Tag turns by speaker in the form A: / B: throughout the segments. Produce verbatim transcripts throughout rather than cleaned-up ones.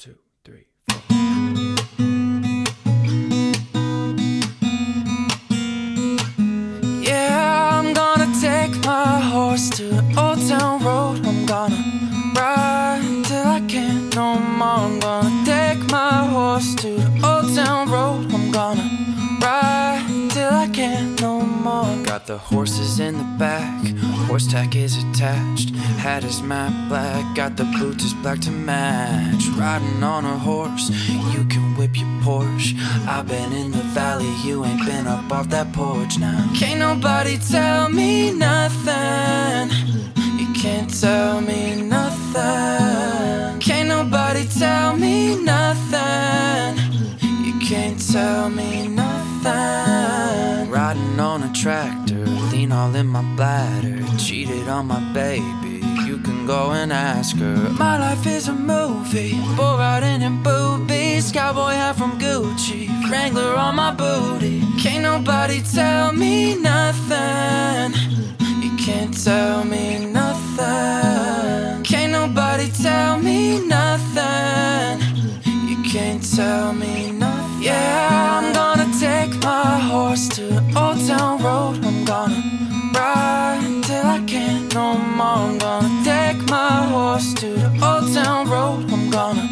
A: two, three, four. Yeah, I'm gonna take my horse to Old Town Road. I'm gonna ride till I can't no more. I'm gonna take my horse to Old Town Road. I'm gonna ride till I can't no more. Got the horses in the back, horse tack is attached. Hat is matte black, got the boots is black to match. Riding on a horse, you can whip your Porsche. I've been in the valley, you ain't been up off that porch now. Can't nobody tell me nothing. You can't tell me nothing. Can't nobody tell me nothing. You can't tell me nothing. Riding on a tractor, lean all in my bladder. Cheated on my baby, you can go and ask her. My life is a movie, bull riding in boobies. Cowboy hat from Gucci, Wrangler on my booty. Can't nobody tell me nothing. You can't tell me nothing. Can't nobody tell me nothing. You can't tell me nothing. Yeah, I'm gonna take my horse to Old Town Road. I'm gonna ride till I can't no more. I'm gonna take my horse to the Old Town Road. I'm gonna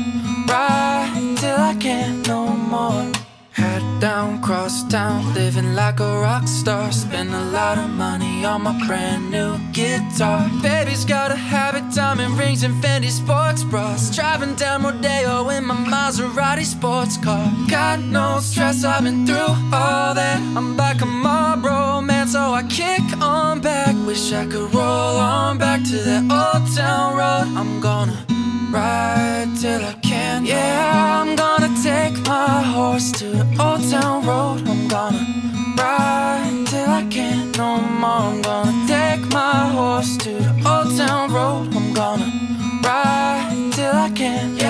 A: ride till I can't no more. Head down, cross town, living like a rock star. Spend a lot of money on my brand new guitar. Baby's got a habit, diamond rings and Fendi sports bras. Driving down Rodeo in my Maserati sports car. Got no stress, I've been through all that. I'm back on Marlboro, man, so I kick on back. Wish I could roll on back to that Old Town Road. I'm gonna ride till I can't. Yeah, I'm gonna take my horse to the Old Town Road. I'm gonna ride till I can't no more. I'm gonna take my horse to the Old Town Road. I'm gonna ride till I can't.